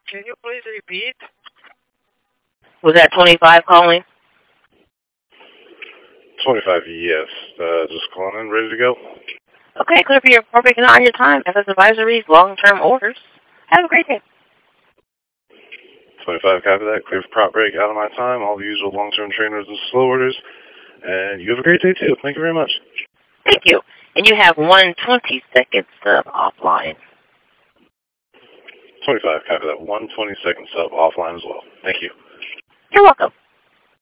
Can you please repeat? Was that 25 calling? 25, yes. Just calling in, ready to go? Okay, clear for your appropriate on your time. FS Advisories, long-term orders. Have a great day. 25, copy that. Clear for prop break, out of my time. All the usual long-term trainers and slow orders. And you have a great day, too. Thank you very much. Thank you. And you have 120 seconds offline. 25, copy that. 120 second sub offline as well. Thank you. You're welcome.